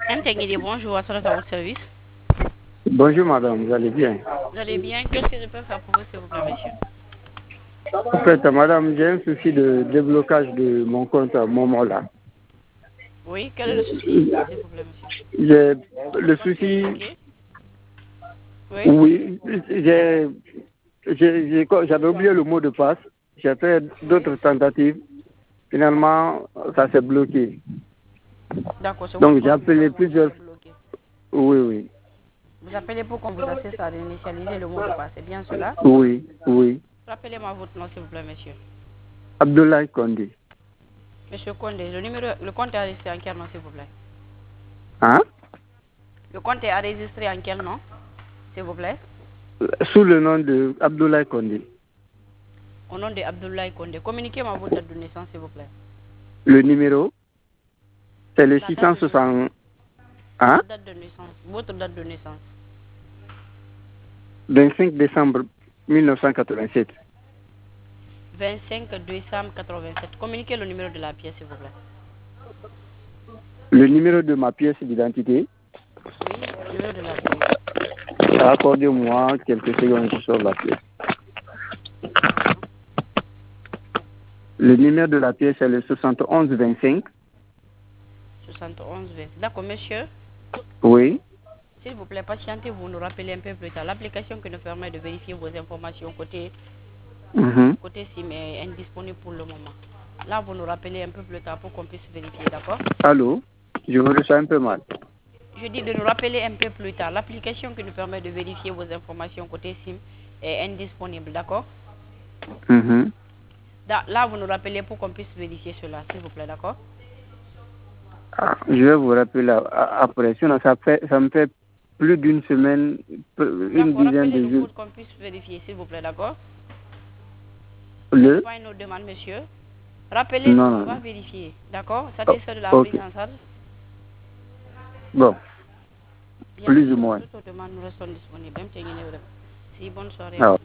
Mtengidi, bonjour, à votre service. Bonjour madame, vous allez bien? Vous allez bien? Qu'est-ce que je peux faire pour vous, s'il vous plaît, monsieur? En fait, madame, j'ai un souci de déblocage de mon compte à Momo là. Oui, quel est le souci, s'il vous plaît, monsieur? J'ai Votre le compte est souci, bloqué? Oui? oui, j'avais oublié le mot de passe. J'ai fait Oui? d'autres tentatives. Finalement, ça s'est bloqué. D'accord, c'est votre Donc j'ai compte appelé Momo qui plusieurs. est bloqué. Oui, oui, Vous appelez pour qu'on vous assiste à réinitialiser le mot de passe, c'est bien cela? oui, oui. Rappelez-moi votre nom, s'il vous plaît, monsieur. Abdoulaye Kondé. Monsieur Condé, le compte est enregistré en quel nom, s'il vous plaît? Hein? Le compte est enregistré en quel nom, s'il vous plaît? Sous le nom de Abdoulaye Kondé. Au nom de Abdoulaye Condé. Communiquez-moi votre date de naissance, s'il vous plaît. Le numéro, c'est le La date de naissance. 660. Hein? La date de naissance. Votre date de naissance. 25 décembre 1987. 25 décembre 87. Communiquez le numéro de la pièce, s'il vous plaît. Le numéro de ma pièce d'identité. Oui, le numéro de la pièce. Accordez-moi quelques secondes pour sur la pièce. D'accord. Le numéro de la pièce est le 71 25. 71 20. D'accord, monsieur. Oui. S'il vous plaît, patientez, vous nous rappelez un peu plus tard. L'application qui nous permet de vérifier vos informations côté SIM est indisponible pour le moment. Là, vous nous rappelez un peu plus tard pour qu'on puisse vérifier, d'accord? Allô? Je vous reçois un peu mal. Je dis de nous rappeler un peu plus tard. L'application qui nous permet de vérifier vos informations côté SIM est indisponible, d'accord? Là, vous nous rappelez pour qu'on puisse vérifier cela, s'il vous plaît, d'accord? Je vais vous rappeler après. Sinon, ça me fait plus d'une semaine, une D'accord, dizaine de rappelez-nous jours. pour qu'on puisse vérifier, s'il vous plaît, d'accord? Faites Le? pas une autre demande, monsieur. Rappelez-nous, Non, on non, va non. vérifier, d'accord? Oh, Satisfait de la ok. prise en charge? Bon, Bien plus ou sûr, pour moins. toute autre demande, nous restons disponibles. Si, bonne soirée à Ah. vous.